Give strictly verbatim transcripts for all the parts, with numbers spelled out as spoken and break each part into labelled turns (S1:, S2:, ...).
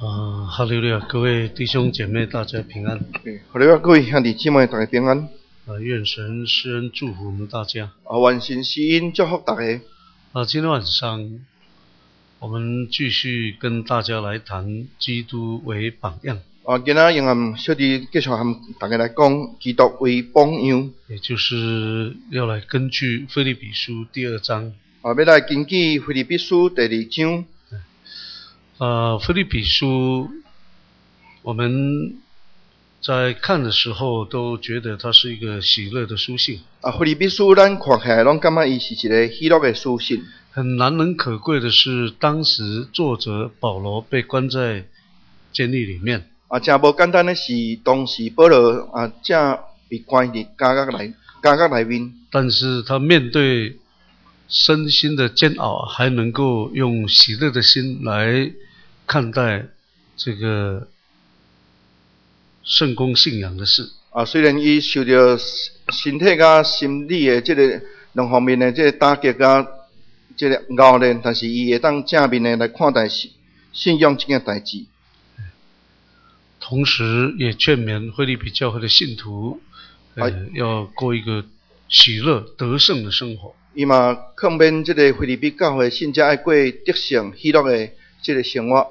S1: 啊，哈利路亚！各位弟兄姐妹，大家平安。
S2: 哈利路亚！各位兄弟姊妹，大家平安。
S1: 啊，愿神施恩祝福我们大家。
S2: 啊，愿神施恩祝福大家。
S1: 啊，今天晚上我们继续跟大家来谈基督为榜样。
S2: 啊，今仔用暗小弟继续和大家来讲基督为榜样，
S1: 也就是要来根据腓立比书第二章。
S2: 啊，要来根据腓立比书第二章。
S1: 呃，腓立比书，我们在看的时候都觉得它是一个喜乐的书信。
S2: 啊，腓立比书咱看起来，拢感觉伊是一个喜乐的书信。
S1: 很难能可贵的是，当时作者保罗被关在监狱里面。
S2: 啊，真无简单的是，当时保罗啊，正被关伫监狱内监狱内面。
S1: 但是他面对身心的煎熬，还能够用喜乐的心来看待这个圣公信仰的事。
S2: 啊，虽然伊受到身体甲心理的这个两方面的这个打击甲这个熬练，但是伊会当正面的来看待信信仰这件代志。
S1: 同时也劝勉腓立比教会的信徒，呃，
S2: 啊、
S1: 要过一个喜乐得胜的生活。
S2: 伊嘛劝勉这个腓立比教会信者爱过得胜喜乐的这个生活。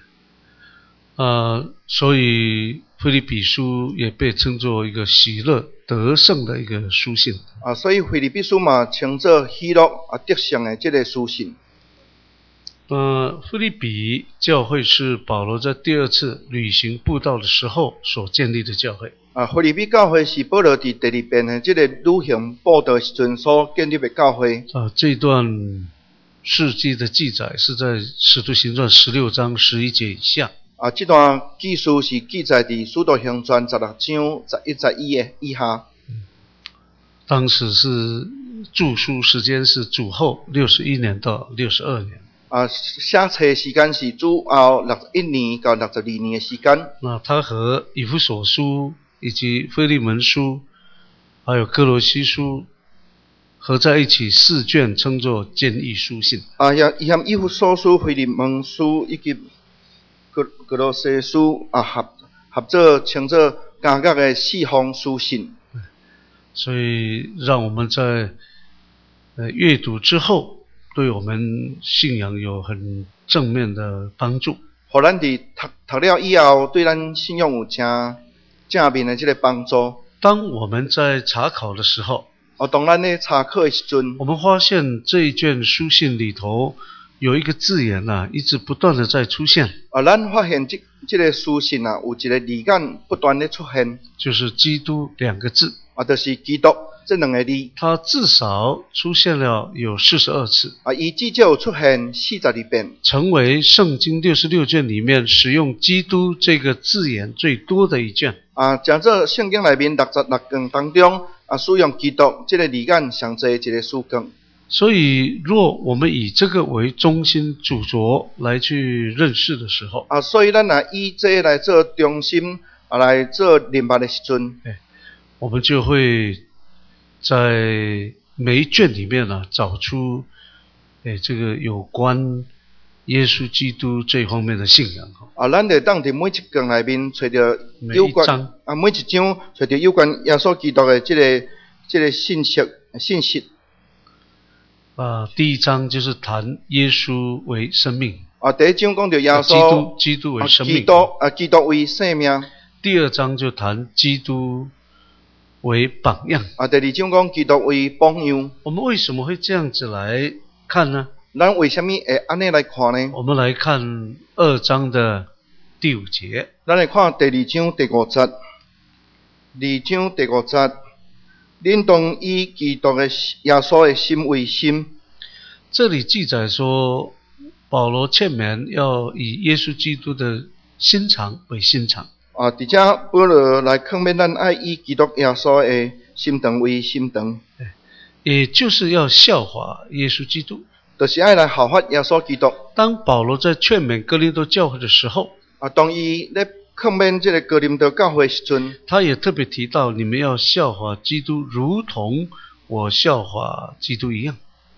S1: 呃，所以腓立比书也被称作一个喜乐得胜的一个书信。
S2: 啊，所以腓立比书嘛称作喜乐啊得胜的这个书信。
S1: 呃，腓立比教会是保罗在第二次旅行布道的时候所建立的教会。
S2: 啊，腓立比教会是保罗伫第二遍的这个旅行布道时阵所建立的教会。
S1: 啊，这段事迹的记载是在使徒行传十六章十一节以下。
S2: 啊，这段记述是记载伫使徒行传十六章十一、十一的以下。
S1: 嗯，当时是著书时间是主后六十一年到六十二年。
S2: 啊，写册时间是主后六十一年到六十二年的时间。
S1: 那他和以弗所书以及腓利门书，还有哥罗西书合在一起四卷，称作建议书信。
S2: 啊，也伊含以弗所书、腓利门书以及哥哥罗西书啊合合作称作监狱的四封书信。
S1: 所以，让我们在呃阅读之后，对我们信仰有很正面的帮助。
S2: 互咱伫读读了以后，对咱信仰有正正面的这个帮助。
S1: 当我们在查考的时候，
S2: 哦，当咱咧查考的时阵，
S1: 我们发现这一卷书信里头有一个字眼啊，一直不断的在出现。
S2: 啊，咱发现这这个书信啊，有一个字眼不断的出现，
S1: 就是基督两个字。
S2: 啊，就是基督这两个字。
S1: 它至少出现了有四十二次。
S2: 啊，伊至少有出现四十二遍，
S1: 成为圣经六十六卷里面使用基督这个字眼最多的一卷。
S2: 啊，讲做圣经内面六十六卷当中，啊，使用基督这个字眼上侪一个书卷。
S1: 所以，若我们以这个为中心主轴来去认识的时候，
S2: 啊，所以咱若以这来做中心，啊，来做明白的时阵，
S1: 哎，我们就会在每一卷里面呢、啊、找出，哎，这个有关耶稣基督这方面的信仰。
S2: 啊，咱就当伫每一卷内面找到有关啊，每一章找到有关耶稣基督的这个这个信息信息。
S1: 啊，第一章就是谈耶稣为生命。
S2: 啊，第一章讲到耶稣，
S1: 基督基督为生命。
S2: 基督啊，基督为生命。
S1: 第二章就谈基督为榜样。
S2: 啊，第二章讲基督为榜样。
S1: 我们为什么会这样子来看呢？
S2: 咱为什么会安尼来看呢？
S1: 我们来看二章的第五节。
S2: 咱来看第二章第五节。二章第五节。恁当以基督的耶稣的心为心。
S1: 这里记载说，保罗劝勉要以耶稣基督的心肠为心肠。
S2: 啊，而且保罗来劝勉咱爱以基督耶稣的心肠为心肠，
S1: 也就是要效法耶稣基督，
S2: 就是爱来效法耶稣基督。
S1: 当保罗在劝勉哥林多教会的时候，
S2: 啊，当伊咧劝勉这个哥林多教会时阵，
S1: 他也特别提到，你们要效法基督，如同我效法基督一样。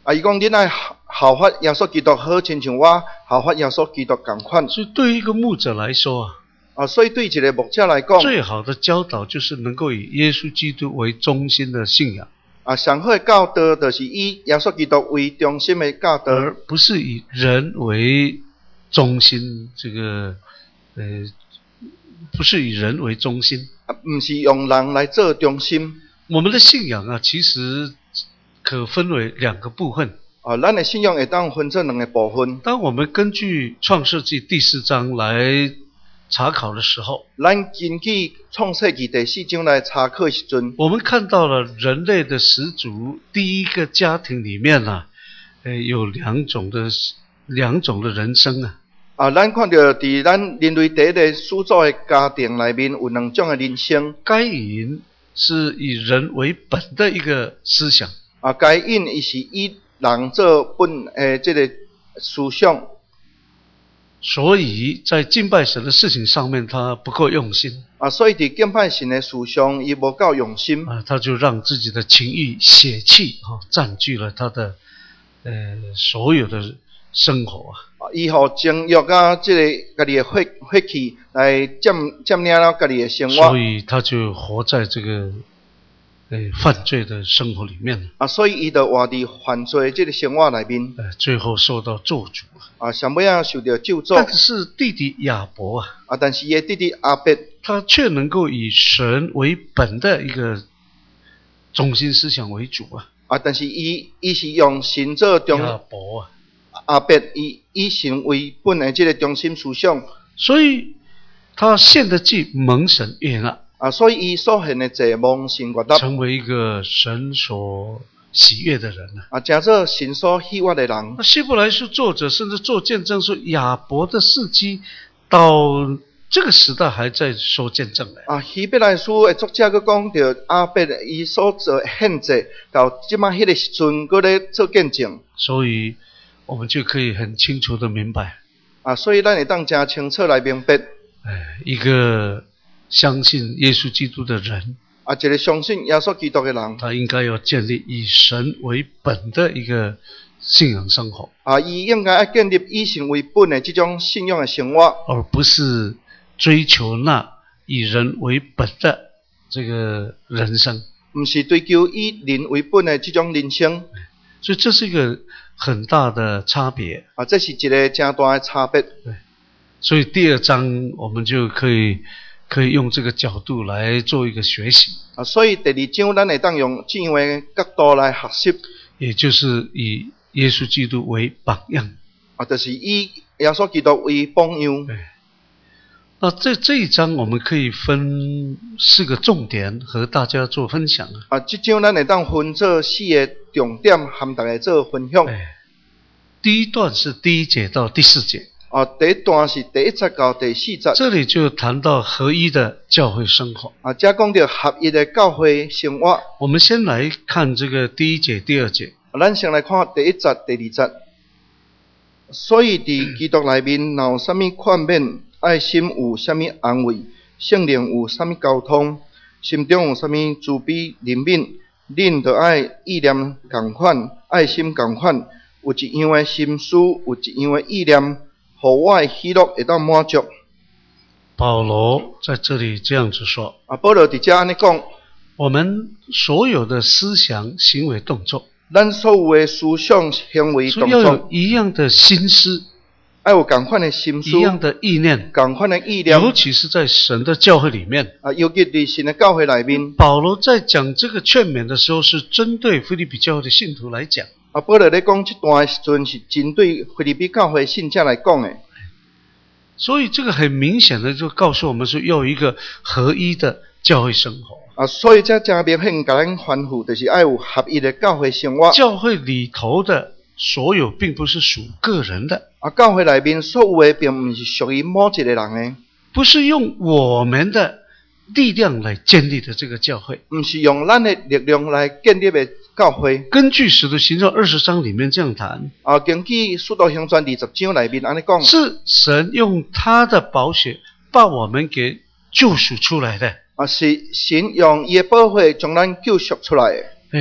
S2: 啊，伊讲恁爱效法耶稣基督，好亲像我效法耶稣基督共款。
S1: 所以对于一个牧者来说啊，
S2: 啊，所以对一个牧者来讲，
S1: 最好的教导就是能够以耶稣基督为中心的信仰。
S2: 啊，上好的教导就是以耶稣基督为中心的教导，
S1: 而不是以人为中心。这个呃，不是以人为中心，
S2: 啊，不是用人来做中心。
S1: 我们的信仰啊，其实可分为两个部分。
S2: 啊，咱的信仰会当分成两个部分。
S1: 当我们根据创世纪第四章来查考的时候，
S2: 咱根据创世纪第四章来查考的时阵，
S1: 我们看到了人类的始祖第一个家庭里面啊，呃，有两种的两种的人生啊。
S2: 啊，咱看到伫咱人类第一个始祖的家庭内面有两种的人生。
S1: 该隐是以人为本的一个思想。
S2: 啊，该隐伊是以人做本诶，这个思想。
S1: 所以在敬拜神的事情上面，他不够用心
S2: 啊，所以伫敬拜神的事上，伊无够用心
S1: 啊，他就让自己的情欲、血气啊占据了他的呃所有的生活啊。
S2: 伊互情欲啊，这个家己的血血气来占占领了家己的生活，
S1: 所以他就活在这个呃犯罪的生活里面
S2: 啊，所以伊就活伫犯罪这个生活内面，
S1: 呃，最后受到咒诅
S2: 啊，上尾啊受到咒诅。
S1: 但是弟弟亚伯啊，
S2: 啊，但是伊的弟弟亚伯，
S1: 他却能够以神为本的一个中心思想为主啊。
S2: 啊，但是伊伊是用神做中
S1: 亚伯啊，
S2: 亚伯以以神为本的这个中心思想，
S1: 所以他献的祭蒙神悦纳
S2: 啊，所以伊所献的祭蒙神悦纳，
S1: 成为一个神所喜悦的人啊。
S2: 啊，成做神所喜悦的人。
S1: 那希伯来书作者甚至做见证说，亚伯的事迹到这个时代还在受见证嘞。
S2: 啊，希伯来书的作者佫讲到亚伯伊所做献祭，到即马迄个时阵，佫咧做见证。
S1: 所以我们就可以很清楚的明白，
S2: 啊，所以咱会当真清楚来明白，
S1: 哎，一个相信耶稣基督的人，
S2: 啊，一个相信耶稣基督的人，
S1: 他应该要建立以神为本的一个信仰生活，
S2: 啊，伊应该要建立以神为本的这种信仰的生活，
S1: 而不是追求那以人为本的这个人生，
S2: 不是追求以人为本的这种人生。
S1: 所以这是一个很大的差别
S2: 啊，这是一个真大的差别。
S1: 对，所以第二章我们就可以可以用这个角度来做一个学习。
S2: 啊，所以第二章咱会当用这样的角度来学习，
S1: 也就是以耶稣基督为榜样。
S2: 啊，就是以耶稣基督为榜样。
S1: 对。那这这一章我们可以分四个重点和大家做分享啊。
S2: 啊，这章咱会当分做四个重点，和大家做分享。
S1: 哎，第一段是第一节到第四节。
S2: 啊，第一段是第一节到第四节。
S1: 这里就谈到合一的教会生活。
S2: 啊，这讲到合一的教会生活。
S1: 我们先来看这个第一节、第二节。
S2: 啊，咱先来看第一节、第二节。所以伫基督内面，若有啥物劝勉？爱心有啥物安慰，圣灵有啥物交通，心中有啥物慈悲怜悯，恁着爱意念共款，爱心共款，有一样的心思，有一样的意念，互我的喜乐会当满足。
S1: 保罗在这里这样子说：
S2: 啊，保罗伫遮安尼讲，
S1: 我们所有的思想、行为、动作，
S2: 咱所有的思想、行为、动
S1: 要有
S2: 作，
S1: 一样的心思。
S2: 要有共款的心思，
S1: 一样的意念，
S2: 共款的意念，
S1: 尤其是在神的教会里面
S2: 啊，尤其在神的教会里面。
S1: 保罗在讲这个劝勉的时候，是针对腓立比教会的信徒来讲。
S2: 啊，保罗咧讲这段的时阵，是针对腓立比教会信者来讲的。
S1: 所以这个很明显的就告诉我们说，要有一个合一的教会生活。
S2: 啊，所以这真明显，甲咱吩咐，就是要有合一的教会生活。
S1: 教会里头的所有，并不是属个人的。
S2: 啊，教会内面所有的，并不是属于某一个人的，
S1: 不是用我们的力量来建立的这个教会，
S2: 不是用咱的力量来建立的教会。
S1: 根据使徒行传二十章里面这样谈，
S2: 啊，根据使徒行传二十章里面安尼讲，
S1: 是神用他的宝血把我们给救赎出来的。
S2: 啊，是神用伊的宝血将咱救赎出来的。
S1: 哎，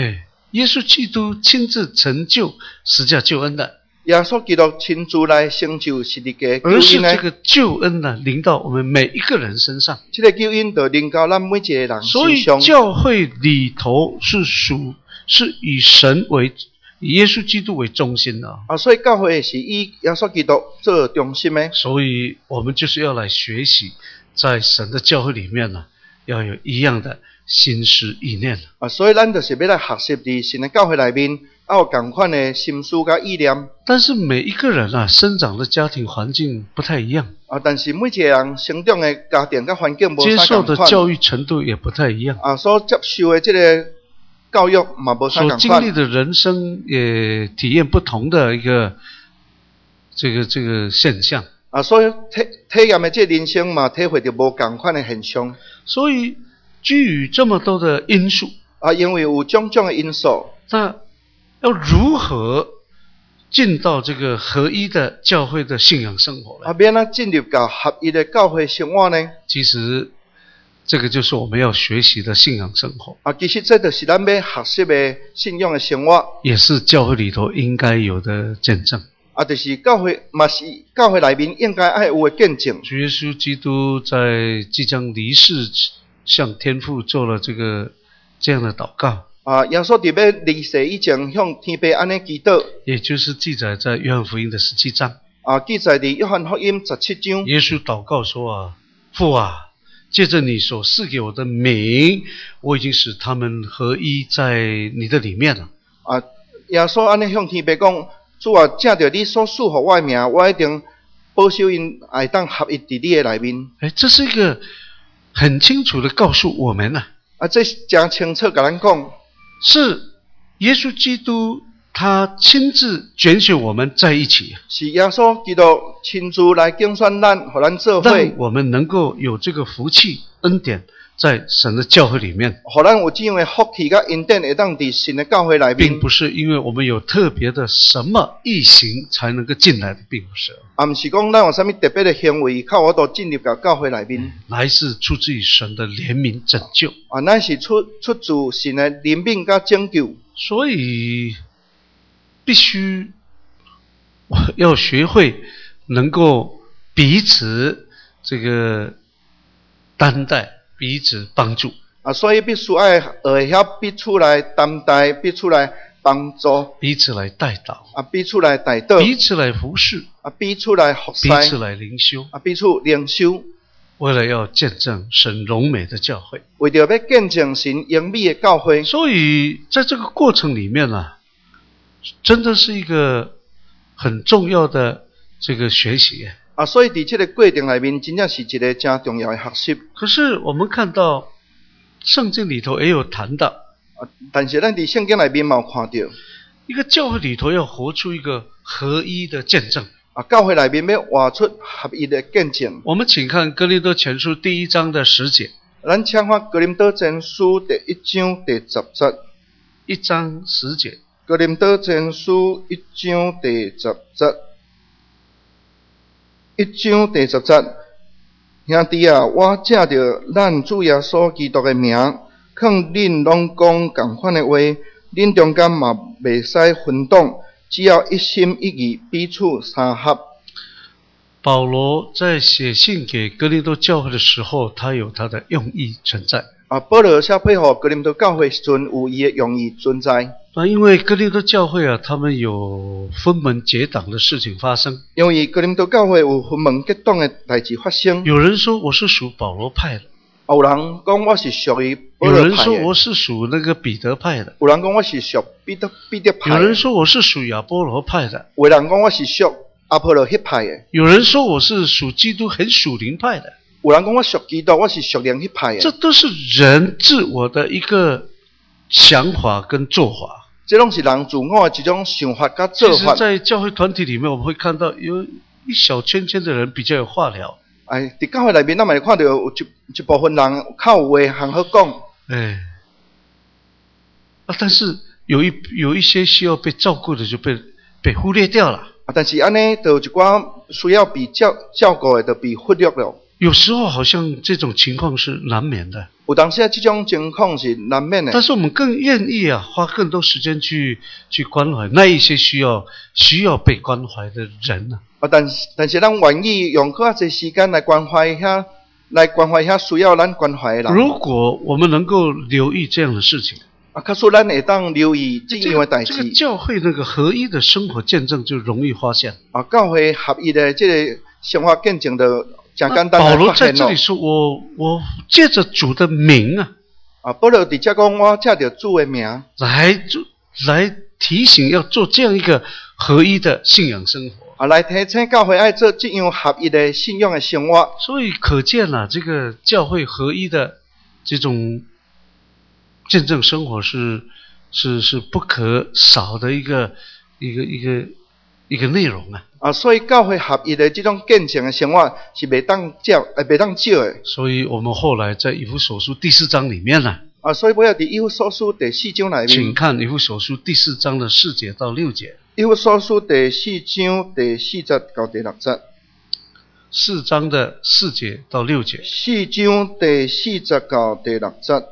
S1: 耶稣基督亲自成就十架救恩的，
S2: 耶稣基督亲自来成就十字架救
S1: 而是
S2: 恩呢。
S1: 这个救恩呢临到我们每一个人身上。
S2: 这个救恩就临到咱每一个人
S1: 所以
S2: 身上。
S1: 教会里头是属是以神为以耶稣基督为中心的
S2: 啊，所以教会是以耶稣基督做中心的。
S1: 所以我们就是要来学习，在神的教会里面呢，要有一样的心思意念。
S2: 啊，所以咱就是要来学习伫神的教会内面，要有同款的心思甲意念。
S1: 但是每一个人啊，生长的家庭环境不太一样，
S2: 啊，但是每一个人生长的家庭甲环境无
S1: 接受
S2: 啥同款。
S1: 的教育程度也不太一样，
S2: 啊，所接受的这个教育嘛无啥
S1: 所
S2: 同款。
S1: 经历的人生也体验不同的一个这个这个现象。
S2: 啊，所以体体验的这人生嘛，体会到无同款的现象。
S1: 所以基于这么多的因素，
S2: 啊，因为有种种的因素，
S1: 那要如何进到这个合一的教会的信仰生活
S2: 啊，
S1: 呢？
S2: 免咱进入到合一的教会生活呢？
S1: 其实这个就是我们要学习的信仰生活，
S2: 啊，其实这就是咱要学习的信仰的生活。
S1: 也是教会里头应该有的见证。
S2: 啊，就是教会嘛是教会内面应该爱有的见证。
S1: 主耶稣基督在即将离世，向天父做了这个这样的祷告，
S2: 啊，耶稣伫要离世以前，向天父安尼祈祷。
S1: 也就是记载在约翰福音的十七章。
S2: 啊，记载伫约翰福音十七章。
S1: 耶稣祷告说啊，父啊，借着你所赐给我的名，我已经使他们合一在你的里面了。
S2: 啊，耶稣安尼向天父讲，主啊，正着你所赐予我的名，我一定保守因会当合一伫你的内面。
S1: 哎，这是一个很清楚的告诉我们啊，
S2: 啊，这是真清楚甲咱讲，
S1: 是耶稣基督他亲自拣选我们在一起，
S2: 是耶稣基督亲自来竞选咱，互咱做伙，
S1: 让我们能够有这个福气恩典在神的教会里面，
S2: 互咱有这样的福气甲恩典，会当伫神的教会内面。
S1: 并不是因为我们有特别的什么异行才能够进来的，并不是，
S2: 啊，毋是讲咱有啥物特别的行为，靠我都进入到教会内面。
S1: 乃是出自于神的怜悯拯救。
S2: 啊，咱是出出自神的怜悯甲拯救。
S1: 所以必须要学会能够彼此这个担待，彼此帮助。
S2: 啊，所以必须爱学晓彼此来担待，彼此来帮助，
S1: 彼此来代祷，
S2: 啊，彼此来带导，
S1: 彼此来服侍，
S2: 啊，彼此来服侍，
S1: 彼此来灵修，
S2: 啊，彼此灵修，
S1: 为了要见证神荣美的教会。
S2: 为着要见证神荣美的教会。
S1: 所以在这个过程里面啊，真的是一个很重要的这个学习。
S2: 啊，所以伫这个过程内面，真正是一个真重要的学习。
S1: 可是我们看到圣经里头也有谈到，
S2: 啊，但是咱伫圣经内面嘛有看到，
S1: 一个教会里头要活出一个合一的见证。
S2: 啊，教会内面要活出合一的见证。
S1: 我们请看哥林多前书第一章的十节，
S2: 咱请看哥林多前书第一章第十节。
S1: 一章十节，
S2: 哥林多前书一章第十节。一章第十节，兄弟啊，我借着咱主耶稣基督的名，劝恁拢讲同款的话，恁中间嘛袂使分党，只要一心一意，彼此相合。
S1: 保罗在写信给哥林多教会的时候，他有他的用意存在。
S2: 啊，保罗写配合哥林多教会时阵，有伊的用意存在。
S1: 那因为哥林多教会啊，他们有分门结党的事情发生。
S2: 因为哥林多教会有分门结党的代志发生。
S1: 有人说我是属保罗派的，
S2: 有人讲我是属于保
S1: 有
S2: 罗派的。
S1: 人说我是属那个彼得派的，
S2: 有人讲我是属彼得彼得派的。
S1: 有人说我是属亚波罗派的，
S2: 有人讲我是属阿波罗迄派的。
S1: 有人说我是属基督很属灵派的。
S2: 有人讲我属基督，我是属灵迄派的。
S1: 这都是人自我的一个想法跟做法。
S2: 这拢是人自我的一种想法甲做法。
S1: 其实在教会团体里面，我们会看到有一小圈圈的人比较有话聊。
S2: 哎，伫教会内面，咱嘛会看到有一一部分人较有话通好讲。
S1: 哎，啊，但是有一有一些需要被照顾的就被被忽略掉了。
S2: 啊，但是安尼，就有一寡需要被照照顾的，就被忽略了。
S1: 有时候好像这种情况是难免的。
S2: 有当时啊，这种情况是难免的。
S1: 但是我们更愿意啊，花更多时间去去关怀那一些需要需要被关怀的人呢、
S2: 啊，但是但是咱愿意用较侪时间来关怀遐，来关怀遐需要咱关怀的人。
S1: 如果我们能够留意这样的事情，
S2: 啊，假使咱会当留意这样的代志，
S1: 这个教会那个合一的生活见证就容易发现。
S2: 啊，教会合一的这个生活见证的真简单
S1: 保罗
S2: 来发现咯
S1: 在这里。说：“我我借着主的名啊，
S2: 啊，保罗伫遮讲，我借着主的名，
S1: 来做来提醒要做这样一个合一的信仰生活。”
S2: 啊，来提醒教会爱做这样合一的信仰的生活。
S1: 所以可见了、啊，这个教会合一的这种见证生活是是是不可少的一个一个一个一个内容啊。
S2: 啊，所以教会合一的这种见证的生活是袂当少，呃，袂当少的。
S1: 所以我们后来在以弗所书第四章里面呢、
S2: 啊，所以我要伫以弗所书第四章内面，
S1: 请看以弗所书第四章的四节到六节。
S2: 以弗所书第四章第四节到第六节。
S1: 四章的四节到六节。
S2: 四章第四节到第六节。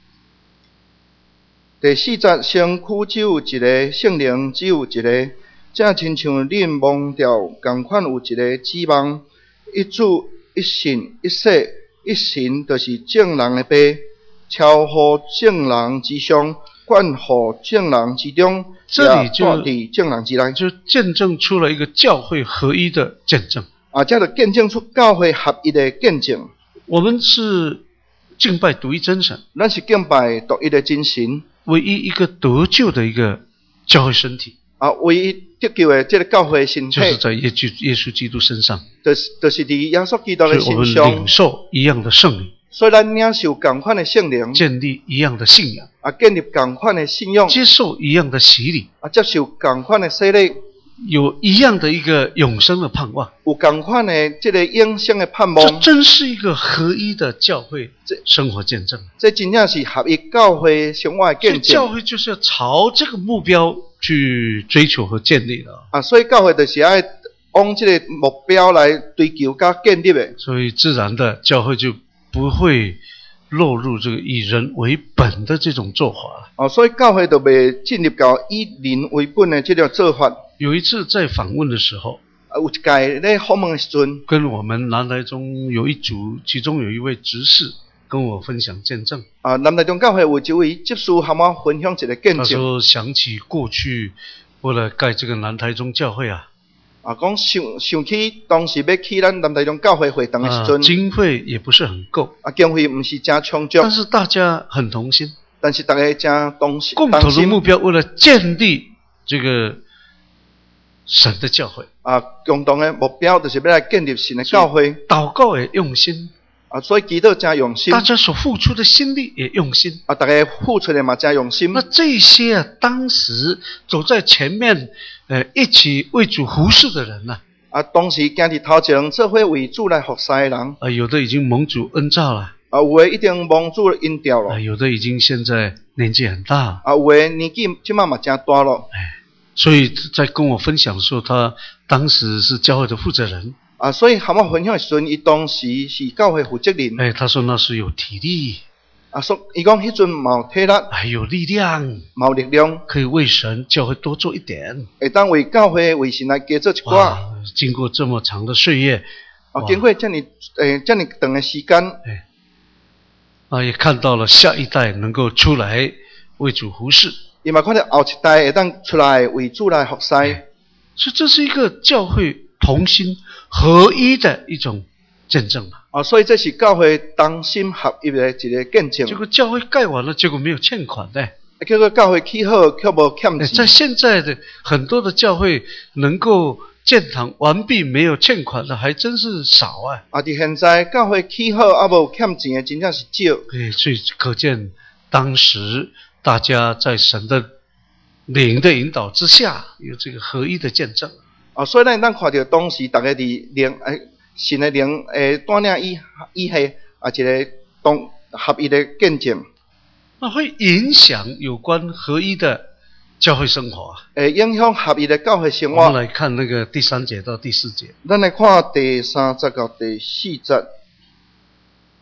S2: 第四节，身躯只有一个，圣灵只有一个，正亲像恁忘掉共款有一个指望，一主一信一洗一神，就是众人的爸，超乎众人之上，冠乎众人之中，
S1: 这里就
S2: 也伫众人之内，
S1: 就见证出了一个教会合一的见证。
S2: 啊，这就见证出教会合一的见证。
S1: 我们是敬拜独一真神，
S2: 咱是敬拜独一的真神，
S1: 唯一一个得救的一个教会身体，
S2: 啊，唯一得救的这个教会身体，
S1: 就是在耶稣耶稣基督身上，
S2: 就是就是伫耶稣基督的
S1: 所以我们
S2: 身上，
S1: 领受一样的圣灵，
S2: 所以咱领受同款的圣灵，
S1: 建立一样的信仰，
S2: 啊，建立同款的信仰，
S1: 接受一样的洗礼，
S2: 啊，接受同款的洗礼，
S1: 有一样的一个永生的盼望。
S2: 有同款的这个永生的盼
S1: 这
S2: 望。
S1: 真是一个合一的教会生活见证。
S2: 这真正是合一教会生活的
S1: 所以
S2: 见证。
S1: 教会就是要朝这个目标去追求和建立的。
S2: 啊，所以教会就是爱往这个目标来追求加建立的。
S1: 所以自然的教会就不会落入这个以人为本的这种做法了。
S2: 哦，所以教会就袂进入到以人为本的这种做法。
S1: 有一次在访问的时候，
S2: 啊，有一届咧访问的时阵，
S1: 跟我们南台中有一组，其中有一位执事跟我分享见证。
S2: 啊，南台中教会有一位执事和我分享一个见
S1: 他
S2: 证。
S1: 说想起过去为了盖这个南台中教会啊，
S2: 啊，讲想想起当时要去咱南台中教会会堂的时
S1: 啊
S2: 阵，
S1: 经费也不是很够，
S2: 啊，经费唔是真充足，
S1: 但是大家很同心，
S2: 但是大家真同心，
S1: 共同的
S2: 同心
S1: 目标为了建立这个神的教会，
S2: 啊，共同的目标就是要来建立神的教会。
S1: 祷告也用心，
S2: 啊，所以祈祷真用心，
S1: 大家所付出的心力也用心。
S2: 啊，大家付出的嘛真用心。
S1: 那这些啊，当时走在前面，呃，一起为主服侍的人呢、
S2: 啊，当时行伫头前做伙为主来服侍的人，
S1: 啊，有的已经蒙主恩召了，
S2: 啊，有的已经蒙主引调
S1: 啊，
S2: 了，
S1: 有的已经现在年纪很大，
S2: 啊，有的年纪即马嘛真大了，
S1: 所以在跟我分享的时候，他当时是教会的负责人，
S2: 啊，所以和我分享的时阵，伊当时是教会负责人，
S1: 哎，他说那是有体力，
S2: 啊，说伊讲迄阵嘛有体力，
S1: 还有力量，
S2: 嘛有力量，
S1: 可以为神教会多做一点。
S2: 会当为教会为神来加做一寡。
S1: 哇，经过这么长的岁月，
S2: 啊，
S1: 哇
S2: 经过遮尔诶遮尔长的时间，
S1: 哎，啊，也看到了下一代能够出来为主服侍，
S2: 伊嘛看到后一代会当出来为主来服侍，
S1: 所以这是一个教会同心合一的一种见证嘛。
S2: 啊，所以这是教会同心合一的一个见证。
S1: 结果教会盖完了，结果没有欠款的。
S2: 结果教会起好，却无欠
S1: 在
S2: 钱。
S1: 现在的很多的教会能够建堂完毕没有欠款的，还真是少啊。
S2: 啊，伫现在教会起好啊，无欠钱的真正是少。
S1: 哎，所以可见当时大家在神的灵的引导之下，有这个合一的见证。
S2: 啊，所以咱咱看到当时大家伫灵诶神的灵诶带领以以下啊一个同合一的见证，
S1: 那会影响有关合一的教会生活啊。
S2: 诶影响合一的教会生
S1: 我们
S2: 活。
S1: 来看那个第三节到第四节。
S2: 咱来看第三节到第四节。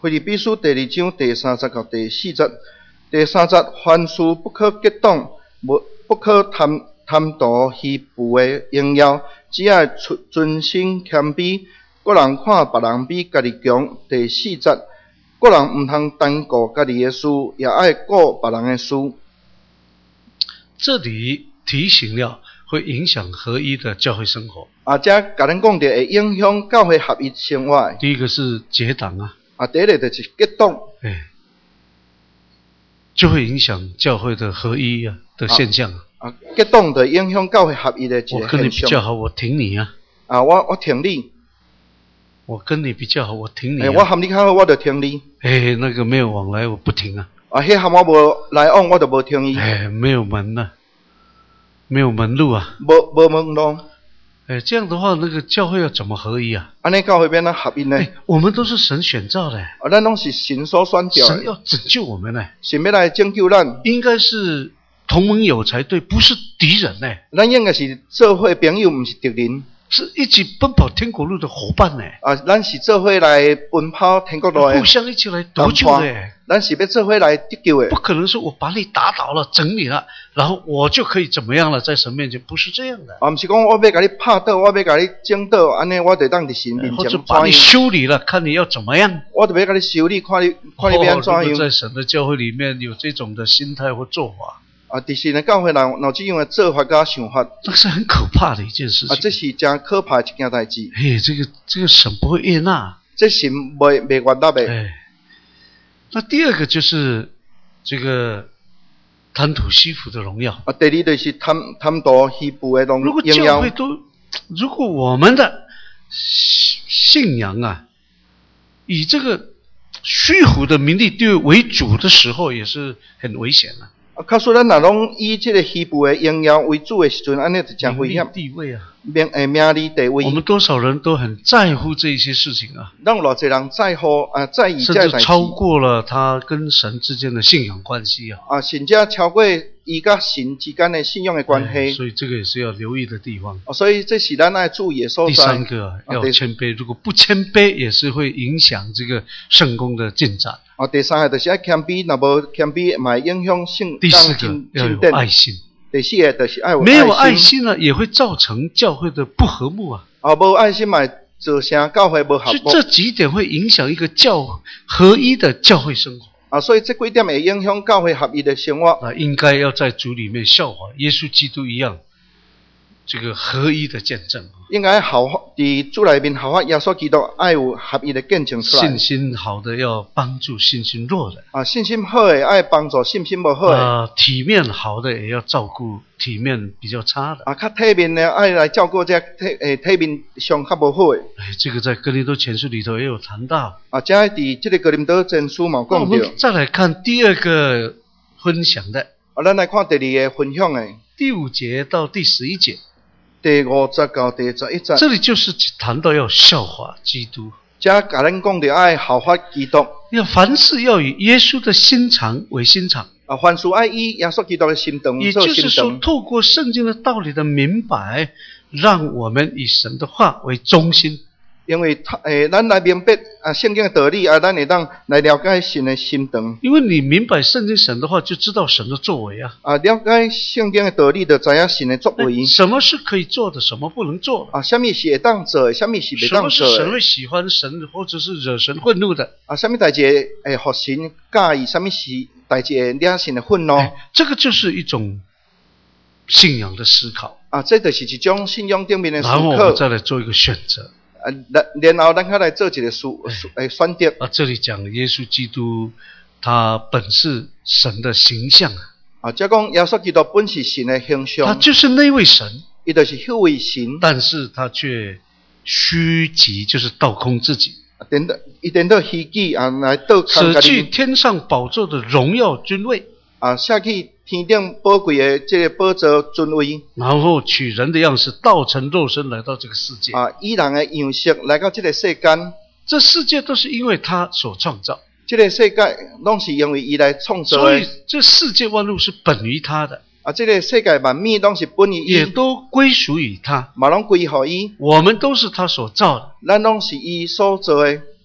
S2: 腓立比书第二章第三节到第四节。第三节，凡事不可激动，无不可贪贪图虚浮的荣耀，只爱存存心谦卑。个人看别人比家己强。第四节，个人毋通单顾家己的事，也爱顾别人的事。
S1: 这里提醒了会影响合一的教会生活。
S2: 啊，这甲咱讲着会影响教会合一生活。
S1: 第一个是结党啊，
S2: 啊，第一个就是激动，
S1: 哎，就会影响教会的合一啊的现象啊。
S2: 啊，激动的影响教会合一的一
S1: 我跟你
S2: 个现象。
S1: 比较好，我挺你啊。
S2: 啊，我我挺你。
S1: 我跟你比较好，我挺你、啊。
S2: 哎，我和你较好，我就挺你。
S1: 哎，那个没有往来，我不挺啊。
S2: 啊，迄和我无来往，我就无挺伊。
S1: 哎，没有门啊，没有门路啊。
S2: 无无门路。
S1: 哎，这样的话，那个教会要怎么合一啊？
S2: 安尼教会变哪合一呢？
S1: 哎，我们都是神选召的。
S2: 啊，咱拢是神所选召的。
S1: 神要拯救我们呢。
S2: 神要来拯救咱。
S1: 应该是同盟友才对，不是敌人呢。
S2: 咱应该是做伙朋友，毋是敌人。
S1: 是一起奔跑天国路的伙伴呢。
S2: 啊，咱是做伙来奔跑天国路的。
S1: 互相一起来得救的。
S2: 咱是要做伙来得救的。
S1: 不可能是我把你打倒了、整理了，然后我就可以怎么样了，在神面前，不是这样的。
S2: 啊，不是讲我要把你拍倒，我要把你整倒，安尼我就当伫神面前。
S1: 或者把你修理了，看你要怎么样。
S2: 我就要把你修理，看你看你要怎样。
S1: 哦，如果在神的教会里面有这种的心态或做法。
S2: 啊，伫神的教会人有这样的做法甲想法，
S1: 这是很可怕的一件事情。
S2: 啊，这是真可怕的一件代志。
S1: 嘿，这个这个神不会悦纳。
S2: 这神袂袂悦纳的。
S1: 哎，那第二个就是这个贪图虚浮的荣耀。
S2: 啊，第二就是贪贪图虚浮的荣耀。
S1: 如果教会都，如果我们的信仰啊，以这个虚浮的名利地位为主的时候，也是很危险的。
S2: 啊，假使咱若拢以这个虚浮的荣耀为主的时阵，安尼就真危险。
S1: 地位啊，
S2: 名诶名利地位。
S1: 我们多少人都很在乎这些事情啊。
S2: 让偌济人在乎啊，在意这代志。
S1: 甚至超过了他跟神之间的信仰关系啊。
S2: 啊，甚至超过伊甲神之间的信仰的关系。
S1: 哎，所以这个也是要留意的地方。
S2: 啊，所以这是咱爱注意的所在。
S1: 第三个、啊、要谦卑，如果不谦卑，也是会影响这个圣工的进展。
S2: 啊，第三个就是要谦卑，若无谦卑，嘛影响圣。
S1: 第四个要有爱心。
S2: 第四个就是爱有爱心。
S1: 没有爱心呢，也会造成教会的不和睦啊。
S2: 啊，无爱心嘛，造成教会不和睦。
S1: 所以这几点会影响一个教合一的教会生活。
S2: 啊，所以这几点会影响教会合一的生活。
S1: 啊，应该要在主里面效法耶稣基督一样，这个合一的见证。
S2: 应该效法伫主内面效法耶稣基督，爱有合一的见证出来。
S1: 信心好的要帮助信心弱的。
S2: 啊，信心好的爱帮助信心不好的。
S1: 啊，体面好的也要照顾体面比较差的。
S2: 啊，较体面的爱来照顾这体诶体面上较无好的。
S1: 哎，这个在哥林多前书里头也有谈到。
S2: 啊，这伫这个哥林多前书嘛讲到。
S1: 我们再来看第二个分享的。
S2: 啊，咱来看第二个分享的。
S1: 第五节到第十一节。
S2: 第五节到第十一节。
S1: 这里就是谈到要效法基督。
S2: 这甲咱讲到爱效法基督。
S1: 要凡事要以耶稣的心肠为心肠。
S2: 啊，凡事爱以耶稣基督的心肠做心肠。
S1: 也就是说，透过圣经的道理的明白，让我们以神的话为中心。
S2: 因为诶，咱来明白啊圣经的道理啊，咱会当来了解神的心肠。
S1: 因为你明白圣经神的话，就知道神的作为啊。
S2: 啊，了解圣经的道理，就知影神的作为。
S1: 什么是可以做的，什么不能做的？
S2: 啊，什么是会当做的，什么是袂当做的？
S1: 什么是神会喜欢神，或者是惹神愤怒的？
S2: 啊，什么代志会互神介意？什么是代志会惹神的愤怒？
S1: 这个就是一种信仰的思考
S2: 啊，这就是一种信仰顶面的思考。
S1: 然后我们再来做一个选择。
S2: 啊，然然后咱再来做一个选诶选择。
S1: 啊，这里讲耶稣基督，他本是神的形象啊。
S2: 啊，即讲耶稣基督本是神的形象。
S1: 他就是那位神，
S2: 伊就是迄位神。
S1: 但是他却虚己，就是倒空自己。
S2: 等到伊等到虚己啊，来倒空
S1: 舍去天上宝座的荣耀尊位。
S2: 啊，下去天顶宝贵的这个宝座尊位，
S1: 然后取人的样式，道成肉身来到这个世界。
S2: 啊，以人的样式来到这个世间。
S1: 这世界都是因为他所创造。
S2: 这个世界拢是因为伊来创造的。
S1: 所以这世界万物是本于他的。
S2: 啊，这个世界万物拢是本于伊，
S1: 也都归属于他，
S2: 嘛拢归乎伊。
S1: 我们都是他所造的，
S2: 咱拢是伊所做的。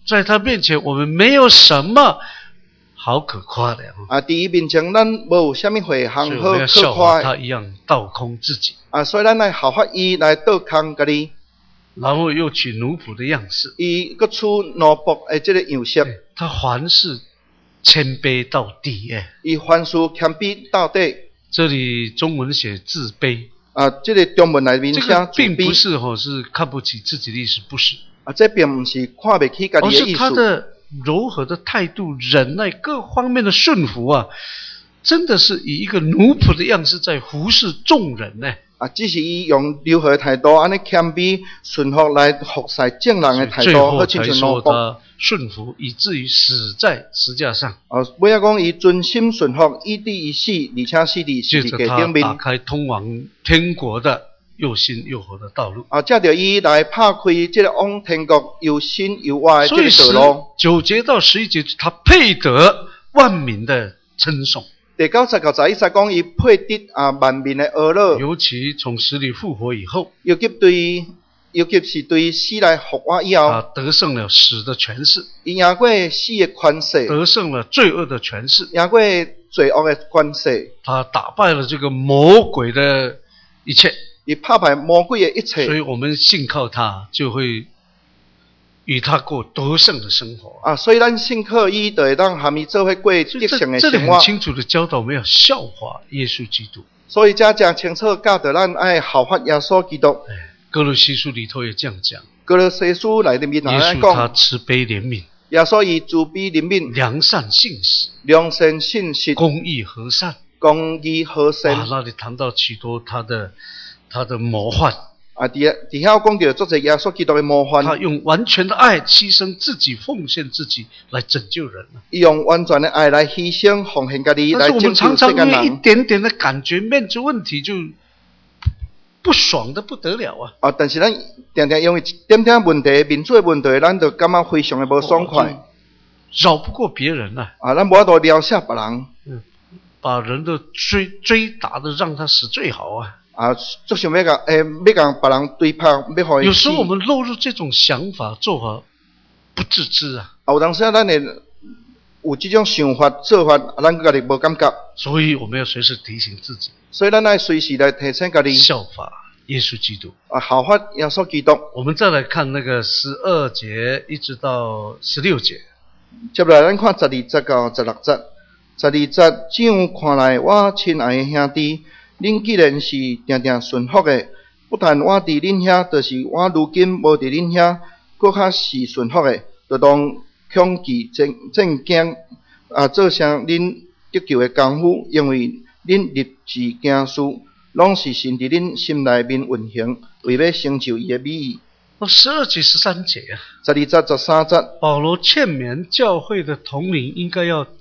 S1: 在他面前我们没有什么好可夸的
S2: 啊，伫伊面前咱无有啥物会行好
S1: 所以我们要
S2: 可
S1: 效法
S2: 夸的。
S1: 他一样倒空自己，
S2: 啊，所以咱来效法伊来倒空家己。
S1: 然后又取奴仆的样式，
S2: 伊佫取奴仆的即个样式，
S1: 他凡事谦卑到底诶。
S2: 伊凡事谦卑到底。
S1: 这里中文写自卑，
S2: 啊，即、这个中文内面写
S1: 这个
S2: 自
S1: 并不
S2: 卑。
S1: 是吼、哦、是看不起自己的意思，不是，
S2: 啊，这并不是看不起家
S1: 而是
S2: 己的意思。
S1: 他的柔和的态度、忍耐各方面的顺服啊，真的是以一个奴仆的样式在服侍众人呢。
S2: 啊，只是伊用柔和的态度，安尼谦卑顺服来服侍众人的态度，
S1: 最后
S2: 好亲像
S1: 才说
S2: 奴仆。
S1: 他顺服，以至于死在石架上。
S2: 啊，尾仔讲伊专心顺服，以至于死，而且死伫十字
S1: 借着他打
S2: 架顶面。
S1: 开通往天国的又新又活的道路。
S2: 啊，借着伊来拍开即个往天国又新又活的
S1: 所以十
S2: 即个道路。
S1: 九节到十一节，他配得万民的称颂。
S2: 第九十到十一节讲伊配得啊万民的阿乐，
S1: 尤其从死里复活以后，
S2: 尤其对，尤其是对死来复活以后，
S1: 他得胜了死的权势，
S2: 伊赢过死的权势，
S1: 得胜了罪恶的权势，
S2: 赢过罪恶的权势，
S1: 他打败了这个魔鬼的一切。
S2: 伊拍败魔鬼的一切。
S1: 所以我们信靠他，就会与他过得胜的生活。
S2: 啊，所以咱信靠伊，就会当含伊做伙过
S1: 所以这
S2: 得胜的
S1: 这里
S2: 生活。
S1: 很清楚的教导我们要效法耶稣基督。
S2: 所以这真清楚教导咱爱效法耶稣基督。
S1: 哎，哥罗西书里头也这样讲，
S2: 哥罗西书内面
S1: 耶
S2: 来
S1: 稣他
S2: 讲，
S1: 慈悲怜悯，
S2: 耶稣伊慈悲怜悯，
S1: 良善信实，
S2: 良善信实，
S1: 公义和善。
S2: 公义和善。
S1: 啊，那里谈到许多他的他的模范，
S2: 啊，伫伫遐讲到作者耶稣基督的模范，
S1: 他用完全的爱牺牲自己，奉献自己来拯救人。
S2: 伊用完全的爱来牺牲奉献家己，
S1: 但是我们
S2: 来拯救
S1: 常常
S2: 世间
S1: 因为一
S2: 人。
S1: 点点的感觉面子问题就不爽的不得了啊！
S2: 啊，但是咱常常因为一点点问题、民主的问题，咱就感觉非常的无爽快。
S1: 绕不过别人啊，
S2: 啊，咱无法度撩下别人。
S1: 嗯，把人的追追打的让他死最好啊！
S2: 啊，就想要甲诶，要甲别人对拍，要互伊
S1: 有时候我
S2: 死。
S1: 们落入这种想法做法不自知啊，
S2: 啊，有当时啊，咱会有这种想法做法，啊咱家己无感觉，
S1: 所以我们要随时提醒自己，
S2: 所以咱爱随时来提醒家己，
S1: 效法耶稣基督。
S2: 啊，效法耶稣基督。
S1: 我们再来看那个十二节一直到十六节，
S2: 接来咱看十二节到十六节。十二节，这样看来，我亲爱的兄弟，恁既然是定定顺服的，不但我伫恁遐，就是我如今无伫恁遐，搁较是顺服的，就当恐惧正正经啊，做成恁得救的功夫，因为恁立志行事，拢是神伫恁心内面运行，为要成就伊的美意。
S1: 那十二节十三节啊，
S2: 十二节十三节，
S1: 保罗劝勉教会的统领应该要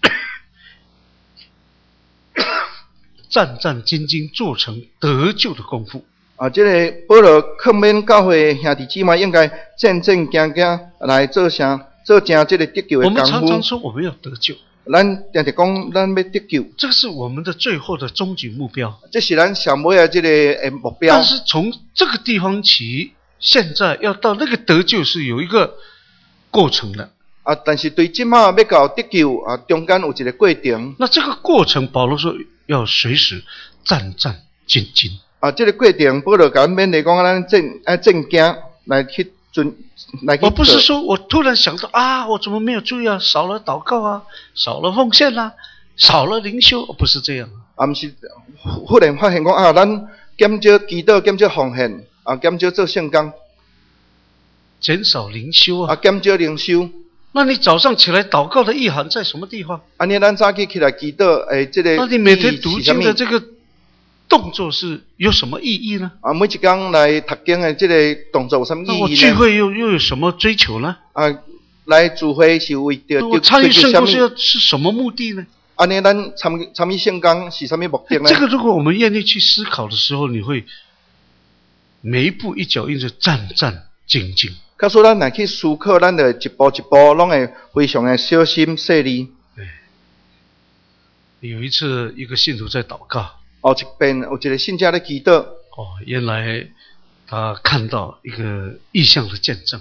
S1: 战战兢兢，做成得救的功夫。
S2: 啊，这个保罗劝勉教会兄弟姊妹应该战战兢兢来做啥，做成这个得救的
S1: 我们
S2: 功
S1: 常常
S2: 夫。
S1: 说我们要得救，
S2: 咱常常讲，咱要得救，
S1: 这个是我们的最后的终极目标。
S2: 这是咱上尾的这个诶目标
S1: 但。是从这个地方起，现在要到那个得救是有一个过程的。
S2: 啊，但是对即马要到得救啊，中间有一个过程。
S1: 那这个过程，保罗说要随时战战兢兢。
S2: 啊，这个过程，保罗甲咱勉励讲，咱正爱正经来去遵来去做。
S1: 我不是说我突然想到啊，我怎么没有注意啊？少了祷告啊，少了奉献啊，少了灵修，不是这样。
S2: 啊，毋是忽然发现讲啊，咱减少祈祷，减少奉献，啊，减少做圣工，
S1: 减少灵修啊。
S2: 啊，减少灵修。
S1: 那你早上起来祷告的意涵在什么地方？
S2: 安尼，咱早起起来祈祷，诶，这个
S1: 那你每天读
S2: 意义是啥物
S1: 经的这个动作是有什么意义呢？
S2: 啊，每一天来读经的这个动作有什么
S1: 那我
S2: 意义呢？
S1: 聚会又又有什么追求呢？
S2: 啊，来聚会是为着
S1: 那我参与
S2: 追求什
S1: 圣工是要
S2: 么？
S1: 是什么目的呢？
S2: 安尼，咱参参与圣工是什么目的呢？
S1: 这个如果我们愿意去思考的时候，你会每一步一脚印的战战兢兢。
S2: 假说咱来去思考，咱就一步一步拢会非常的小心细腻。
S1: 有一次，一个信徒在祷告，
S2: 后一遍有一个信者咧祈祷，
S1: 哦，原来他看到一个异象的见证。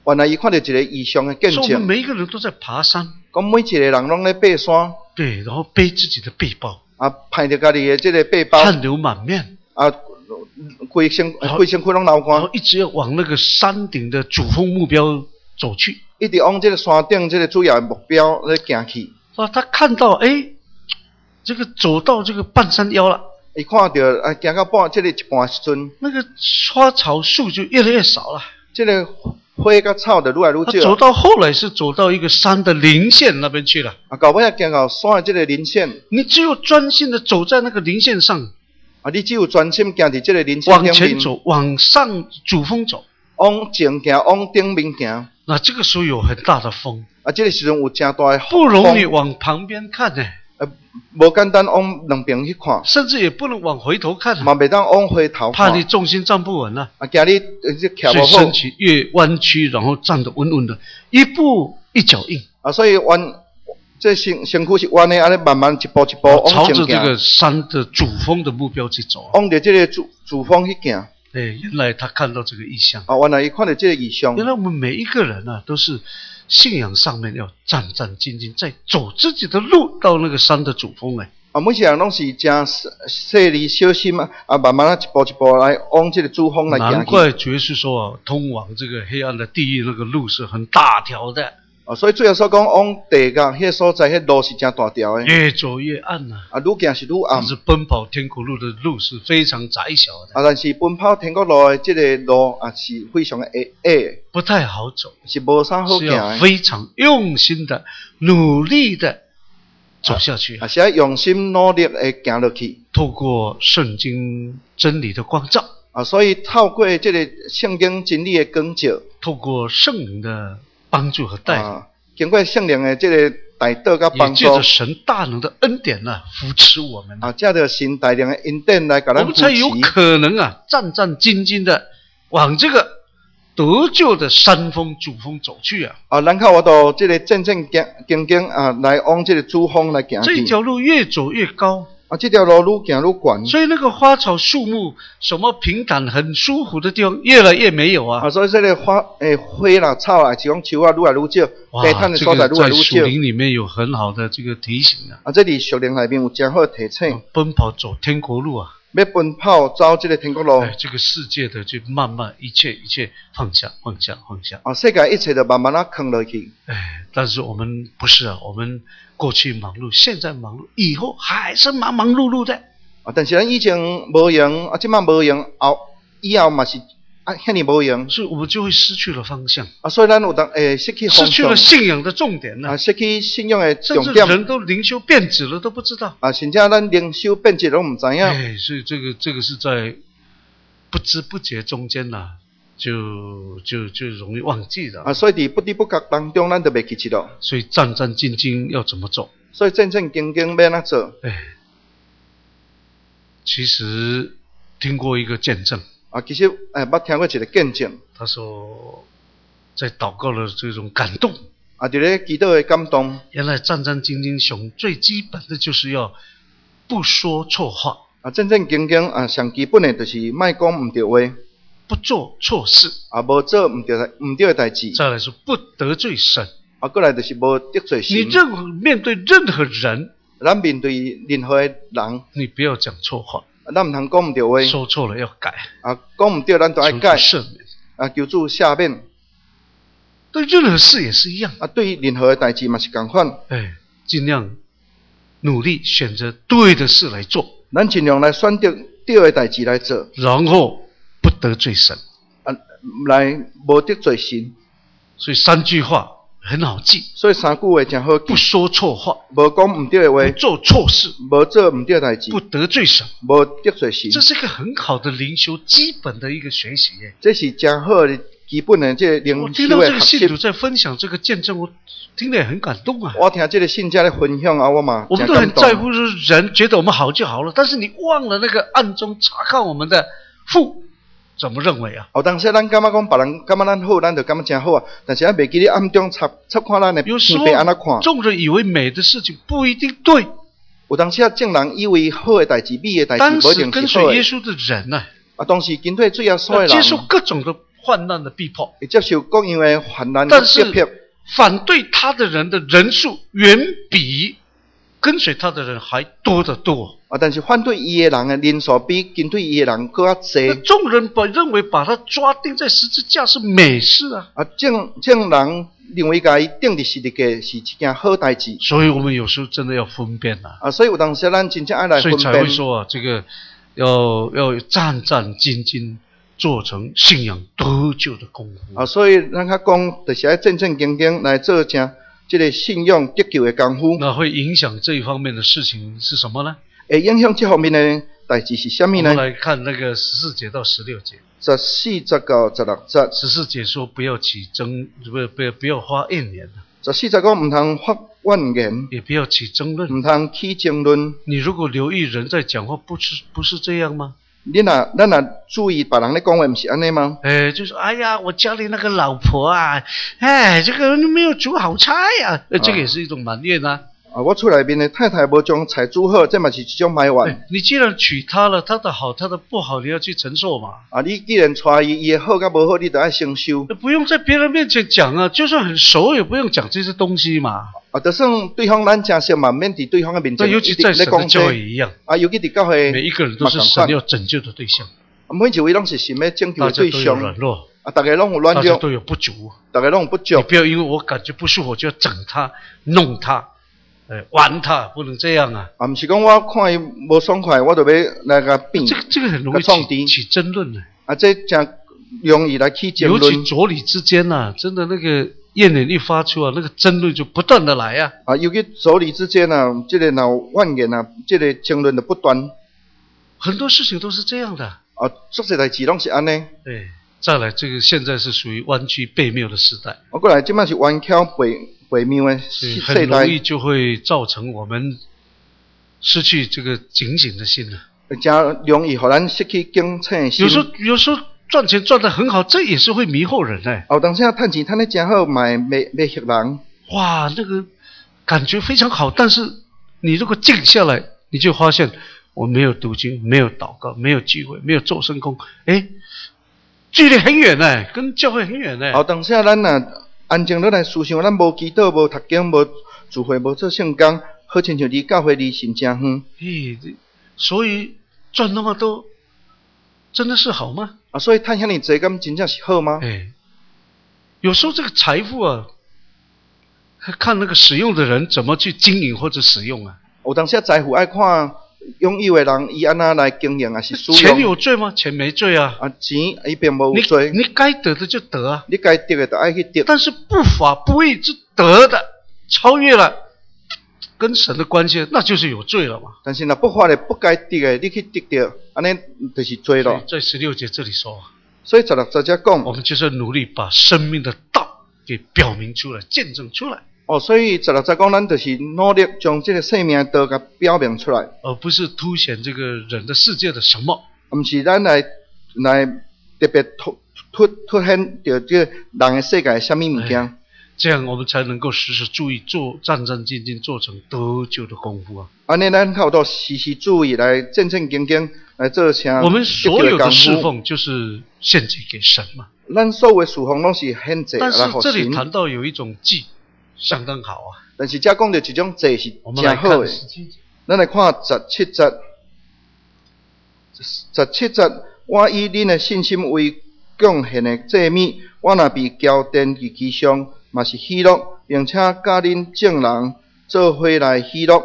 S2: 原来伊看到一个异象的见
S1: 说我们
S2: 证，
S1: 每一个人都在爬山，
S2: 讲每一个人拢咧爬山，
S1: 对，然后背自己的背包，
S2: 啊，派着家己的这个背包，
S1: 汗流满面，
S2: 啊，规身
S1: 好
S2: 规身躯拢流
S1: 然后
S2: 汗，
S1: 一直要往那个山顶的主峰目标走去。
S2: 一直往这个山顶这个主要的目标咧行去。
S1: 啊，他看到，哎，这个走到这个半山腰了，
S2: 伊看到啊，行到半这个一半时阵，
S1: 那个花草树就越来越少了。
S2: 这个花甲草就愈来愈
S1: 他走
S2: 少。
S1: 到后来是走到一个山的零线那边去了。
S2: 啊，到尾啊，行到山的这个林线，
S1: 你只有专心的走在那个零线上，
S2: 啊，你只有专心行伫这个林线
S1: 往
S2: 顶面，
S1: 前走，往上主峰走，
S2: 往前行，往顶面行。
S1: 那这个时候有很大的风，
S2: 啊，这个时阵有真大的
S1: 不容易
S2: 风，
S1: 往旁边看呢，
S2: 啊，无简单往两边去看，
S1: 甚至也不能往回头看
S2: 嘛
S1: 啊，
S2: 袂当往回头看。
S1: 怕你重心站不稳了、
S2: 啊，惊你呃这徛无好
S1: 所以身。体越弯曲，然后站得稳稳的，一步一脚印，
S2: 啊，所以弯，这身身躯是弯的，安尼慢慢一步一步往前
S1: 朝着这个
S2: 行，
S1: 山的主峰的目标去走啊。
S2: 往着这个主主峰去行。
S1: 哎，原来他看到这个意象，
S2: 啊，原来伊看到这个异象。
S1: 原来我们每一个人啊，都是信仰上面要战战兢兢，在走自己的路到那个山的主峰哎。
S2: 啊，每一个人拢是真细腻小心啊，啊，慢慢啊一步一步来往这个主峰来行去。
S1: 难怪主耶稣说啊，通往这个黑暗的地狱那个路是很大条的，
S2: 啊，所以最后说讲往地角迄个所在，迄路是真大条的。
S1: 越走越暗呐、
S2: 啊，愈行是愈暗
S1: 但。是奔跑天国路的路是非常窄小的，
S2: 啊，但是奔跑天国路的这个路啊，是非常的矮矮的，
S1: 不太好走，
S2: 是无啥好
S1: 是
S2: 行的。
S1: 要非常用心的、努力的走下去。
S2: 啊，是要用心努力的行落去。
S1: 透过圣经真理的光照，
S2: 啊，所以透过这个圣经真理的光照，
S1: 透过圣灵的帮助和带领，
S2: 啊，经过圣灵的这个带导甲
S1: 也
S2: 帮助，
S1: 借着神大能的恩典呢、扶持我们，
S2: 啊，借着神大量的恩典来给
S1: 我
S2: 咱扶
S1: 们才有
S2: 持。
S1: 可能啊，战战兢兢的往这个得救的山峰主峰走去啊。
S2: 啊，咱靠我到这个正正经经经啊，来往这个主峰来行去。
S1: 这条路越走越高，
S2: 啊，这条路愈行愈悬。
S1: 所以那个花草树木什么平坦很舒服的地方越来越没有啊。
S2: 啊，所以这个花诶花啦草啦，是讲树啊，愈来愈少，
S1: 哇，
S2: 地毯的
S1: 这
S2: 所在愈来愈
S1: 个在树
S2: 少。
S1: 林里面有很好的这个提醒啊。
S2: 啊，这里属灵内面有真好的提醒，
S1: 奔跑走天国路啊，
S2: 要奔跑走这个天国路。
S1: 哎，这个世界的就慢慢一切一切放下放下放下。
S2: 啊，世界一切都慢慢啊放落去。
S1: 哎，但是我们不是啊，我们过去忙碌，现在忙碌，以后还是忙忙碌碌的。
S2: 啊，但是咱以前无用，啊，即摆无用，后以后嘛是啊，遐尼无用。
S1: 所以我们就会失去了方向，
S2: 啊，所以咱有当诶失去方向
S1: 失去了，信仰的重点呢、
S2: 啊，失去信仰的
S1: 甚至
S2: 重点。
S1: 人都灵修变质了都不知道。
S2: 啊，甚至咱灵修变质拢毋知影。
S1: 哎，所以这个这个是在不知不觉中间呐、就就就容易忘记了。
S2: 啊，所以伫不知不觉当中，咱就袂记起咯。
S1: 所以战战兢兢要怎么走？
S2: 所以正正经经要安怎做？
S1: 哎，其实听过一个见证，
S2: 啊，其实诶，捌听过一个见证，
S1: 他说在祷告的这种感动，
S2: 啊，伫咧祈祷的感动。
S1: 原来战战兢兢熊最基本的就是要不说错话，
S2: 啊，正正经经啊，上基本的就是莫讲毋对话，
S1: 不做错事，
S2: 啊，无做毋对毋对的代志，
S1: 再来是不得罪神。
S2: 啊，过来就是无得罪神。
S1: 你任何面对任何人，
S2: 咱面对任何的人，
S1: 你不要讲错话，
S2: 咱毋通讲毋对话，
S1: 说错了要改，
S2: 啊，讲毋对咱就爱
S1: 求主
S2: 改，
S1: 赦免。
S2: 啊，求主赦免。
S1: 对任何事也是一样，
S2: 啊，对于任何的代志嘛是共款，
S1: 哎，尽量努力选择对的事来做，
S2: 咱尽量来选择对的代志来做，
S1: 然后不得罪神。
S2: 啊，来无得罪神。
S1: 所以三句话很好记：
S2: 所以三句话真好记
S1: 不，说错话，
S2: 无讲毋对的话
S1: 不，做错事，
S2: 无做毋对的代志，
S1: 不得罪神。
S2: 无得罪神。
S1: 这是一个很好的灵修基本的一个学习耶。
S2: 这是真好的基本的这个
S1: 我
S2: 灵
S1: 听到这个
S2: 修的学习。
S1: 信徒在分享这个见证，我听得也很感动啊。
S2: 我听这个信家的分享啊，我嘛
S1: 我们
S2: 真感动
S1: 都很在乎是人觉得我们好就好了，但是你忘了那个暗中查看我们的父怎么认为啊？
S2: 有当时咱感觉讲别人感觉咱好，咱就感觉真好啊。但是咱袂记咧暗中插插看咱的
S1: 有时
S2: 天父安怎看。
S1: 候众人以为美的事情不一定对，
S2: 有当时啊，众人以为好的代志、美的代
S1: 当
S2: 志，无一定
S1: 时跟
S2: 是好的。
S1: 随耶稣的人呢、
S2: 啊，当时跟对最后所
S1: 要
S2: 的人，
S1: 接受各种的患难的逼迫，
S2: 会接受各样的患难
S1: 但
S2: 的逼迫。
S1: 是反对他的人的人数远比跟随他的人还多得多。
S2: 啊，但是反对伊的人的人数比跟对伊的人更加
S1: 那
S2: 多。
S1: 众人把认为把他抓钉在十字架是美事啊，
S2: 啊，众众人认为甲伊钉伫十字架是一件好代志。
S1: 所以我们有时候真的要分辨啊，
S2: 啊，所以有当时咱真正爱来分
S1: 所以才会
S2: 辨。
S1: 说啊，这个要要战战兢兢，做成信仰得救的功夫。
S2: 啊，所以咱较讲，就是爱战战兢兢来做成这个信仰得救的功夫。
S1: 那会影响这一方面的事情是什么呢？
S2: 会影响这方面的代志是什么呢？
S1: 我们来看那个十四节到十六节。
S2: 十四、十九、十六节。
S1: 十四节说不要起争，不要不要不要发怨言，
S2: 十四节讲唔通发怨言，
S1: 也不要起争论。
S2: 唔通起争论。
S1: 你如果留意人在讲话，不是不是这样吗？
S2: 你若咱若注意别人咧讲话，唔是安尼吗？
S1: 哎，就是哎呀，我家里那个老婆啊，哎，这个没有煮好菜呀、啊，呃，这个也是一种埋怨啊。
S2: 啊，我厝内面的太太无将菜煮好，这嘛是一种埋怨。
S1: 哎，你既然娶她了，她的好，她的不好，你要去承受嘛。
S2: 啊，你既然娶伊，伊的好甲无好，你都要承受。
S1: 不用在别人面前讲啊，就算很熟，也不用讲这些东西嘛。
S2: 啊，就算对方咱真熟嘛，免伫对方的面前
S1: 尤其在神的教会一样，
S2: 啊，尤其伫教会，
S1: 每一个人都是神要拯救的对象。
S2: 啊，每一位拢是神要拯救的对象。
S1: 大家都有软弱，
S2: 啊，大家拢有软弱，
S1: 大家都有不足，
S2: 大家拢有不足。
S1: 你不要因为我感觉不舒服，我就要整他、弄他、呃玩他，不能这样啊！
S2: 啊，不是讲我看伊无爽快，我就要来甲变。
S1: 这个这个很容易起起争论的。
S2: 啊，这真容易来起争论。
S1: 尤其左里之间呐、啊，真的那个怨言一发出啊，那个争论就不断的来啊。
S2: 啊，尤其左里之间啊，这个闹怨言啊，这个争论就不断。
S1: 很多事情都是这样的。
S2: 啊，做些代志拢是安尼。
S1: 对，再来，这个现在是属于弯曲悖谬的时代。
S2: 我过来，即摆是弯曲悖悖谬的时代，
S1: 很容易就会造成我们失去这个警醒的心了。
S2: 真容易，互咱失去警醒的心。
S1: 有时候，有时候赚钱赚得很好，这也是会迷惑人哎。
S2: 哦，当时赚钱赚得真好，买迷迷惑人。
S1: 哇，那个感觉非常好，但是你如果静下来，你就发现。我没有读经，没有祷告，没有聚会，没有做圣工，哎，距离很远呢，跟教会很远呢。
S2: 好，当时咱若安静落来思想，咱无祈祷，无读经，无聚会，无做圣工，好亲像离教会离神真远。
S1: 咦，所以赚那么多，真的是好吗？
S2: 啊，所以赚遐尼济，咁真正是好吗？
S1: 哎，有时候这个财富啊，看那个使用的人怎么去经营或者使用啊。
S2: 有当时财富爱看。拥有的人，伊安那来经营还是使用？
S1: 钱有罪吗？钱没罪啊。
S2: 啊，钱伊并无罪。
S1: 你你该得的就得啊。
S2: 你该得的就爱去得。
S1: 但是不法不义之得的，超越了跟神的关系，那就是有罪了嘛。
S2: 但是若不法的不该得的，你去得到，安尼就是罪了。
S1: 在十六节这里说，
S2: 所以十六节只讲，
S1: 我们就是努力把生命的道给表明出来，见证出来。
S2: 哦，所以十六节讲，咱就是努力将这个生命道给表明出来，
S1: 而不是凸显这个人的世界的什么，
S2: 不是咱来来特别突突突显着这个人的世界什么物件、哎，
S1: 这样我们才能够时时注意做战战兢兢，做成得救的功夫啊！
S2: 安尼咱靠到时时注意来战战兢兢来做成。
S1: 我们所有的侍奉就是献祭给神嘛。
S2: 咱所有的侍奉拢是献祭来给神。
S1: 但是这里谈到有一种祭。相当好啊！
S2: 但是，这讲到一种祭是真好的。咱来看十七节，十七节，我以恁的信心为贡献的祭物，我若被交奠于其上，嘛是喜乐，并且甲恁众人做伙来喜乐。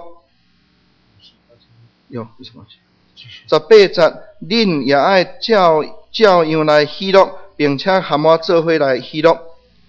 S2: 哟，为什么？十八节，恁也爱照照样来喜乐，并且和我做伙来喜乐。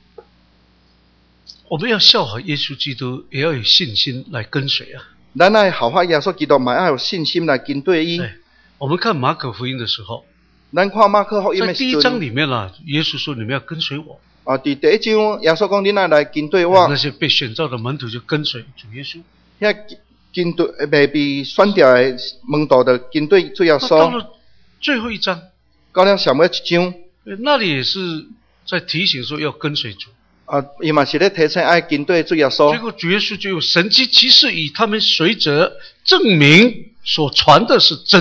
S1: 我们要效法耶稣基督，也要有信心来跟随啊。
S2: 咱爱效法耶稣基督，嘛要有信心来跟对伊。
S1: 我们看马可福音的时候，
S2: 咱看马可福音的
S1: 在第一章里面啦、啊，耶稣说你们要跟随我。
S2: 啊，第第一章耶稣讲恁爱来跟对我。
S1: 那些被选召的门徒就跟随主耶稣。
S2: 遐跟对未被选调的门徒就跟对主耶稣。
S1: 到了最后一章，
S2: 到了上尾一章，
S1: 那里也是在提醒说要跟随主。
S2: 啊，伊嘛是咧提醒爱跟对主耶稣。
S1: 结果主耶稣就用神迹奇事与他们随着证明所传的是真的。
S2: 啊，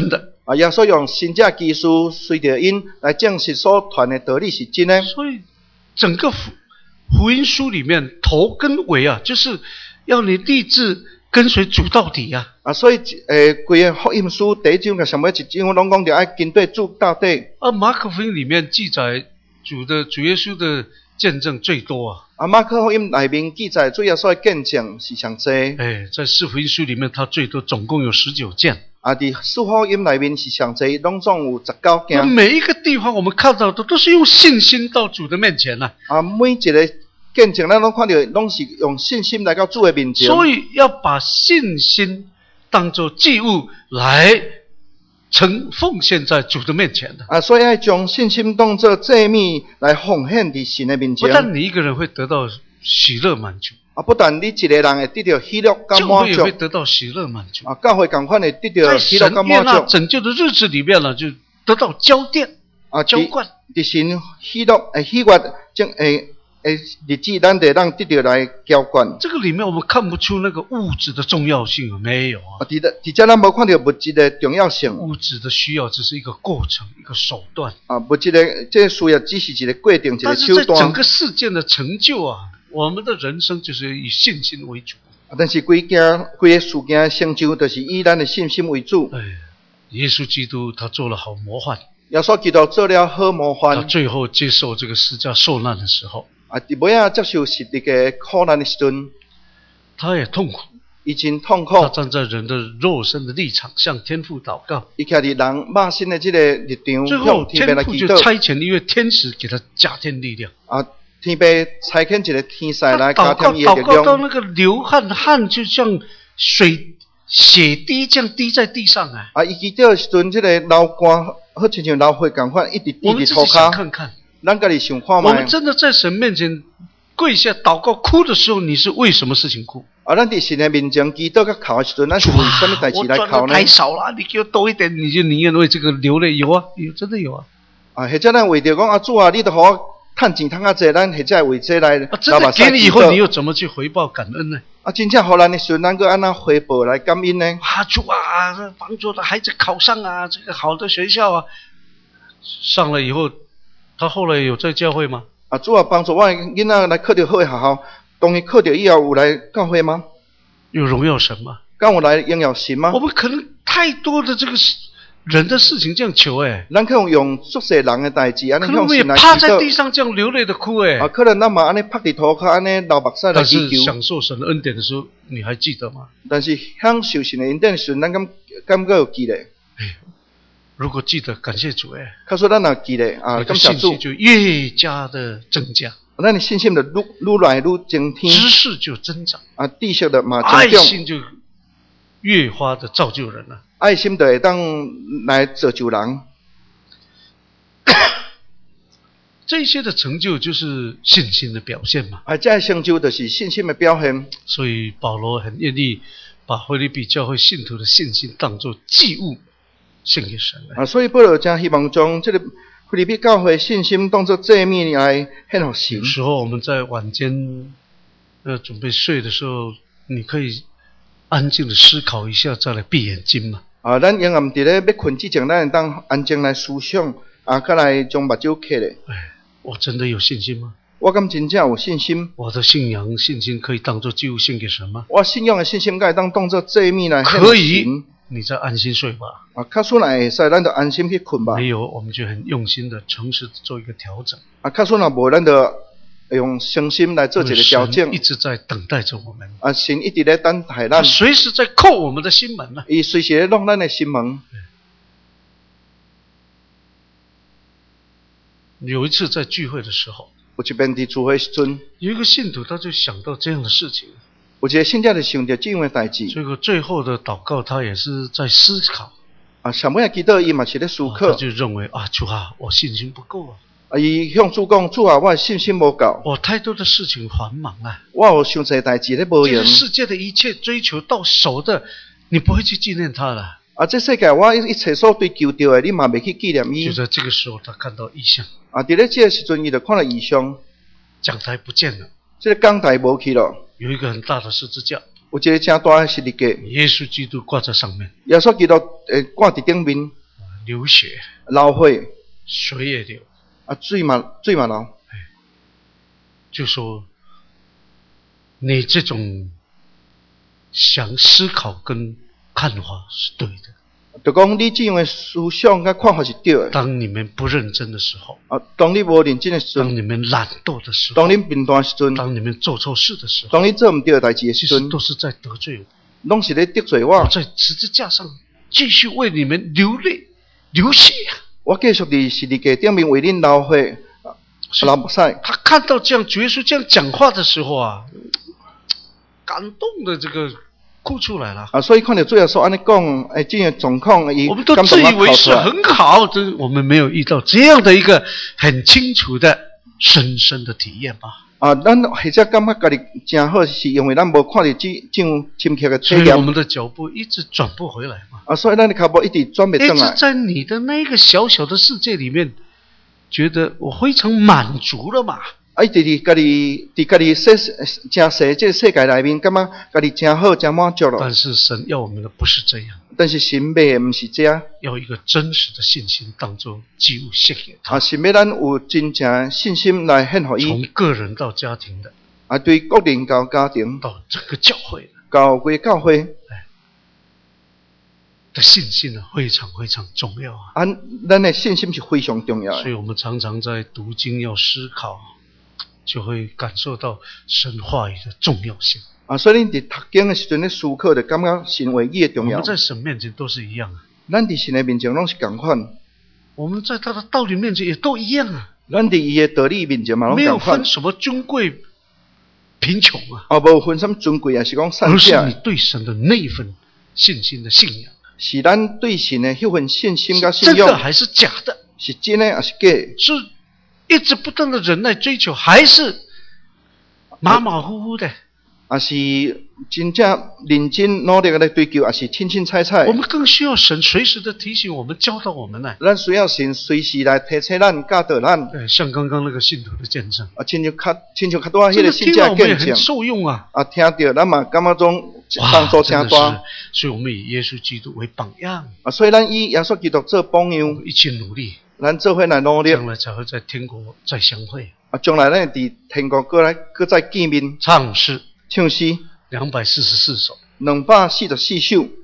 S2: 啊，耶稣用新假技术随着因来证实所传的道理是真的。
S1: 所以整个福福音书里面头跟尾啊，就是要你立志跟随主到底啊。
S2: 啊，所以诶，规个福音书第一章甲上尾一章拢讲着爱跟对主到底。
S1: 而马可福音里面记载主的主耶稣的见证最多啊。
S2: 啊，马可福音内面记载主耶稣的见证是上多。
S1: 哎，在四福音书里面，它最多总共有十九件。
S2: 啊，伫四福音内面是上多，拢总有十九件。
S1: 每一个地方我们看到的都是用信心到主的面前啊。
S2: 啊，每一个见证咱拢看到，拢是用信心来到主的面前。
S1: 所以要把信心当作祭物来呈奉献在主的面前的。
S2: 啊，所以要将信心当作祭物来奉献伫神的面前。
S1: 不但你一个人会得到喜乐满足，
S2: 啊，不但你一个人会得到喜乐跟
S1: 教
S2: 满足，
S1: 会也会得到喜乐满足。
S2: 啊，教会同款会得到
S1: 在
S2: 喜乐
S1: 神悦纳
S2: 跟满足。
S1: 拯救的日子里面呢，就得到浇奠、
S2: 啊，
S1: 浇灌。
S2: 伫神喜乐诶喜悦将诶诶日子，咱得让得到来浇灌。
S1: 这个里面我们看不出那个物质的重要性，没有啊。
S2: 啊，伫的伫遮咱无看到物质的重要性。
S1: 物质的需要只是一个过程，一个手段。
S2: 啊，物质的这需要只是一个过程，一个
S1: 但是
S2: 手段。
S1: 在整个事件的成就啊，我们的人生就是以信心为主。
S2: 但是规件规个事件成就，就是以咱的信心为主。
S1: 哎，耶稣基督他做了好模范。
S2: 耶稣基督做了好模
S1: 他
S2: 范。
S1: 最后接受这个十架受难的时候，
S2: 啊，伫尾仔接受是这个苦难的时阵，
S1: 他也痛苦。
S2: 伊真痛苦。
S1: 他站在人的肉身的立场，向天父祷告。
S2: 伊徛伫人肉身的这个立场，
S1: 最后
S2: 向天父来
S1: 天父就
S2: 祈祷。
S1: 差遣一位天使给他加添力量。
S2: 啊，天父差遣一个天使来加
S1: 他祷告
S2: 添伊的力
S1: 祷告到
S2: 量。
S1: 那个流汗，汗就像水血滴这样滴在地上啊。
S2: 啊，伊祈祷的时阵，这个流汗好亲像流血共款，一直滴
S1: 我们
S2: 伫涂
S1: 自己想
S2: 骹。
S1: 看看，
S2: 咱家己想看
S1: 我们
S2: 觅。
S1: 真的在神面前跪下祷告哭的时候，你是为什么事情哭？
S2: 啊，咱伫神的面前祈祷甲哭的时阵，咱是为什么代志
S1: 我
S2: 来哭呢？
S1: 赚的太少了，你给我多一点，你就宁愿为这个流泪。有啊，有真的有啊。
S2: 啊，或者咱为着讲啊，主啊，你都互我趁钱趁较济，咱或者为这来
S1: 啊，真的给你以后，你又怎么去回报感恩呢？
S2: 啊，真正互咱的时阵，咱个安那回报来感恩呢？
S1: 啊，主啊，帮助的孩子考上啊，这个好的学校啊，上了以后，他后来有在教会吗？
S2: 啊，主啊，帮助我的囡仔来考到好的学校，当伊考到以后有来教会吗？
S1: 有荣耀神吗？
S2: 敢有来荣耀神吗
S1: 我？们可能太多的这个人的事情这样求哎，
S2: 咱可能用宿舍人的代志，安尼
S1: 可能我们也
S2: 向神来祈
S1: 趴在地
S2: 祷。
S1: 上这样流泪的哭哎。
S2: 啊，可能咱嘛安尼趴伫涂骹，安尼流目屎来
S1: 但是
S2: 祈求。
S1: 享受神的恩典的时候，你还记得吗？
S2: 但是享受神的恩典的时阵，咱敢敢个有记咧？
S1: 哎，如果记得，感谢主哎，
S2: 他说咱若记咧啊，
S1: 你的
S2: 感谢主
S1: 信心，就越加的增加，
S2: 咱的信心就愈愈来愈增添，
S1: 知识就增长，
S2: 啊，知识的嘛
S1: 爱
S2: 增长，
S1: 心就越发的造就人了。
S2: 爱心就会当来造就人。
S1: 这些的成就就是信心的表现嘛。
S2: 啊，这成就就是信心的表现。
S1: 所以保罗很愿意把腓立比教会信徒的信心当作祭物献给神来。
S2: 啊，所以保罗真希望将这个腓立比教会信心当作祭物来献给神
S1: 有。时候我们在晚间呃准备睡的时候，你可以安静的思考一下，再来闭眼睛嘛。
S2: 啊，咱永暗伫咧要困之前，咱会当安静来思想，啊，再来将目睭闭咧。
S1: 哎，我真的有信心吗？
S2: 我敢真正有信心？
S1: 我的信仰信心可以当作祭物献给神吗？
S2: 我信仰的信心，该当当作祭物来献
S1: 可
S2: 给
S1: 以
S2: 神。，
S1: 你再安心睡吧。
S2: 啊，较顺来会使，咱就安心去困吧。
S1: 没有，我们就很用心的、诚实的做一个调整。
S2: 啊，较顺若无，咱就用诚心来做一个调整
S1: 神一。直在等待着我们，
S2: 啊，神一直咧等待
S1: 他
S2: 咱，
S1: 随时在叩我们的心门呢、
S2: 伊随时咧弄咱的心门。
S1: 有一次在聚会的时候，
S2: 有一遍伫聚会时阵，
S1: 有一个信徒他就想到这样的事情，
S2: 有一个信者就想着这样的代志。
S1: 这个最后的祷告他也是在思考，
S2: 啊，上尾祈祷伊嘛是咧思考。
S1: 啊他就认为啊，主啊，我信心不够啊，
S2: 啊，伊向主讲：主啊，我的信心无够，
S1: 我太多的事情繁忙啊，
S2: 我有伤济代志咧无用
S1: 这个。世界的一切追求到手的，你不会去纪念他了。
S2: 啊，这世界我一切所追求到的，你嘛袂去纪念伊
S1: 就。在这个时候，他看到异象，
S2: 啊，伫咧这个时阵，伊就看到异象，
S1: 讲台不见了，
S2: 这个讲台无去咯，
S1: 有一个很大的十字架，
S2: 有一个正大的十字架，
S1: 耶稣基督挂在上面，
S2: 耶稣基督诶挂伫顶面。
S1: 流血，
S2: 流血，
S1: 水也流，
S2: 啊，水嘛水嘛流。
S1: 就说你这种想思考跟看法是对的。
S2: 就讲你这样的思想跟看法是对的。
S1: 当你们不认真的时候，
S2: 啊，当你无认真的时阵，
S1: 当你们懒惰的时候，
S2: 当你贫惰的时阵，
S1: 当你们做错事的时候，
S2: 当你做唔对的代志的
S1: 其
S2: 时阵，
S1: 实都是在得罪我。
S2: 拢是咧得罪我。
S1: 我在十字架上继续为你们流泪流血啊！
S2: 我继续伫十字架顶面为恁流血。流目屎。
S1: 他看到这样主耶稣这样讲话的时候啊，感动的这个哭出来了。
S2: 啊，所以看到主耶稣安尼讲，诶，这样状况，伊
S1: 我们都自以为是很好，这我们没有遇到这样的一个很清楚的、深深的体验吧。
S2: 啊，咱或者感觉家己真好，是因为咱无看到这这样深刻的体验。
S1: 所以我们的脚步一直转不回来嘛。
S2: 啊，所以咱的脚步一直转不回来。
S1: 一直在你的那个小小的世界里面。觉得我非常满足了嘛？
S2: 啊，伫伫家己伫家己世真细这个世界内面，感觉家己真好真满足了。
S1: 但是神要我们的不是这样。
S2: 但是神要的不是这样。
S1: 要一个真实的信心当作祭物献给他。
S2: 啊，是要咱有真正信心来献给伊。
S1: 从个人到家庭的。
S2: 啊，对个人到家庭。
S1: 到整个教会的。
S2: 到规教会。
S1: 的信心呢，非常非常重要啊！
S2: 啊，咱的信心是非常重要的。
S1: 所以我们常常在读经要思考，就会感受到神话语的重要性
S2: 啊。所以你伫读经的时阵咧思考，就感觉神话语的重要。
S1: 我们在神面前都是一样啊。
S2: 咱伫神的面前拢是同款。
S1: 我们在他的道理面前也都一样啊。
S2: 咱伫伊的道理面前嘛拢同款。
S1: 没有分什么尊贵、贫穷啊。
S2: 啊，无分什么尊贵啊，是讲善
S1: 而是你对神的那份信心的信仰。
S2: 是咱对神的迄份信心甲信
S1: 仰，真的还是假的？
S2: 是真的还是假？
S1: 是一直不断的忍耐追求，还是马马虎虎的？
S2: 啊，是真正认真努力的来追求，还是轻轻踩踩？
S1: 我们更需要神随时的提醒我们、教导我们呢。
S2: 咱需要神随时来提醒咱、教导咱。
S1: 对，像刚刚那个信徒的见证
S2: 啊，亲像较亲像较多迄个信者见证，
S1: 很受用啊！
S2: 啊，听到咱嘛感觉中帮助真大。
S1: 所以我们以耶稣基督为榜样
S2: 啊，所以咱以耶稣基督做榜样，
S1: 一起努力，
S2: 咱做伙来努力，
S1: 将来才会在天国再相会。
S2: 啊，将来咱伫天国过来，过再见面。
S1: 唱诗，
S2: 唱诗，
S1: 两百四十四首，
S2: 两百四十四首。